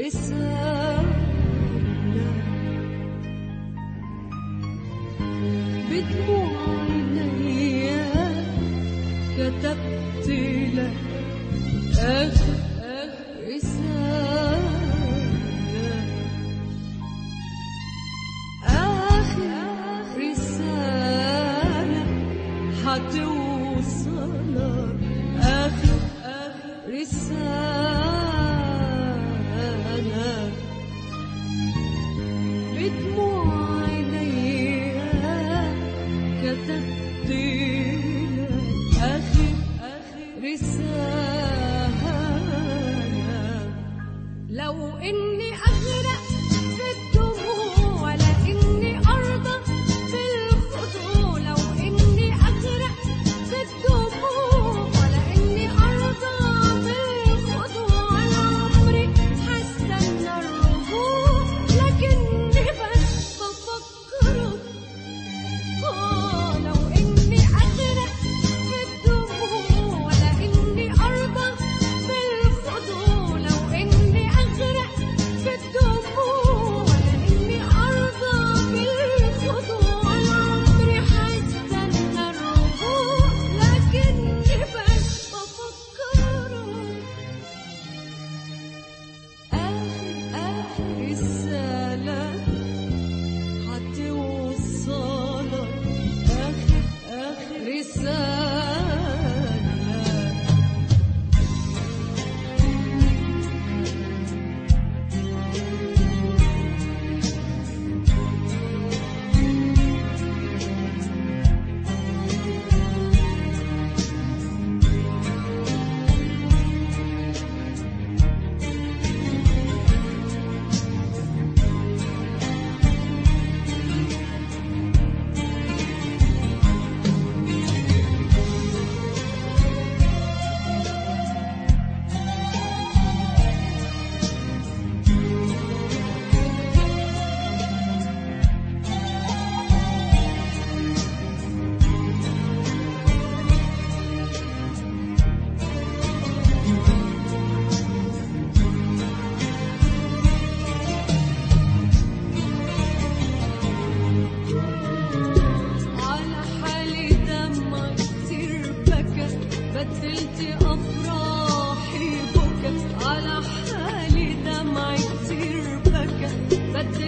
رسالة بدموع عينيا كتبت لك آخر رسالة آخر رسالة هتوصلك آخر رسالة بدموع عينيا كتبت لك آخر رسالة لو إني أغرق في الدموع ولا إني أرضى بالخضوع لو إني أغرق في الدموع ولا إني أرضى بالخضوع أنا عمري هستنى الرجوع لكني بس بفكرك لو إني أغرق في الدموع ولا إني أرضى بالخضوع لو إني أغرق في الدموع ولا إني أرضى بالخضوع أنا عمري هستنى الرجوع لكني بس بفكرك آخر رسالة هتوصلك آخر رسالة على حالي دمع كتير بكى بدلت أفراحي بكى على حالي دمع كتير بكى بدلت